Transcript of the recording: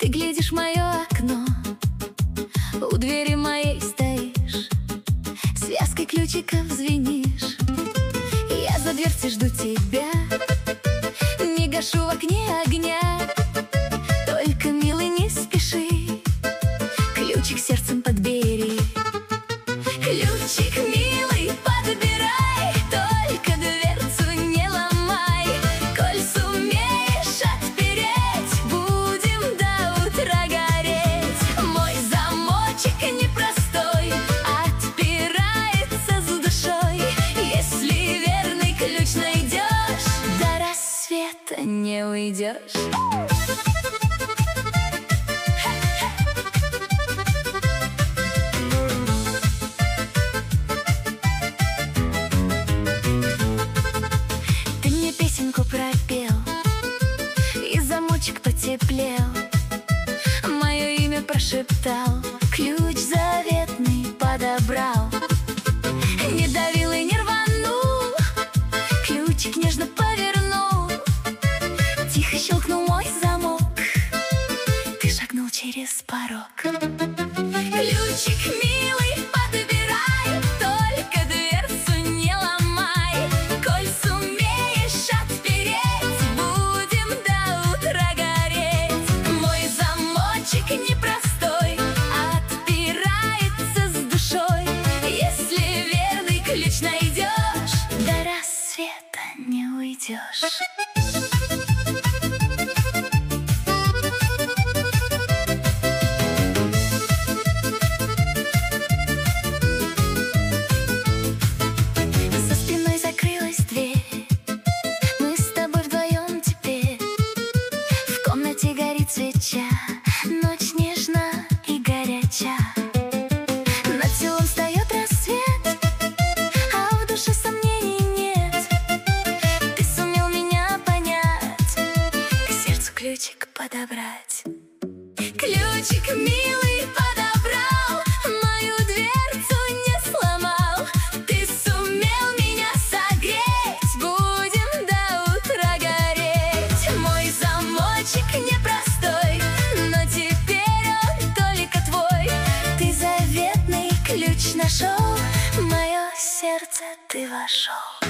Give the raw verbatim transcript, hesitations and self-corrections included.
Ты глядишь в мое окно, у двери моей стоишь, связкой ключиков звенишь. Я за дверцей жду тебя, не гашу в окне огня. Только, милый, не спеши, ключик сердцем подбери. Ключик, милый, подбирай, только дверцу не ломай. Коль сумеешь отпереть, будем до утра гореть. Мой замочек непростой, отпирается с душой. Если верный ключ найдешь, до рассвета не уйдешь. Пропел, и замочек потеплел, мое имя прошептал, ключ заветный подобрал. Не давил и не рванул, ключик нежно повернул. Тихо щелкнул мой замок, ты шагнул через порог. Ключик, милый, подбирай, только дверцу не ломай. Коль сумеешь отпереть, будем до утра гореть. Мой замочек непростой, отпирается с душой. Если верный ключ найдешь, до рассвета не уйдешь. Горит свеча, ночь нежна и горяча. Над селом встает рассвет, а в душе сомнений нет. Ты сумел меня понять, к сердцу ключик подобрать. Ключик, милый, подобрал, мою дверцу не сломал. Ты сумел меня согреть, будем до утра гореть. Мой замочек непростой, но теперь он только твой. Ты заветный ключ нашел, в мое сердце ты вошел.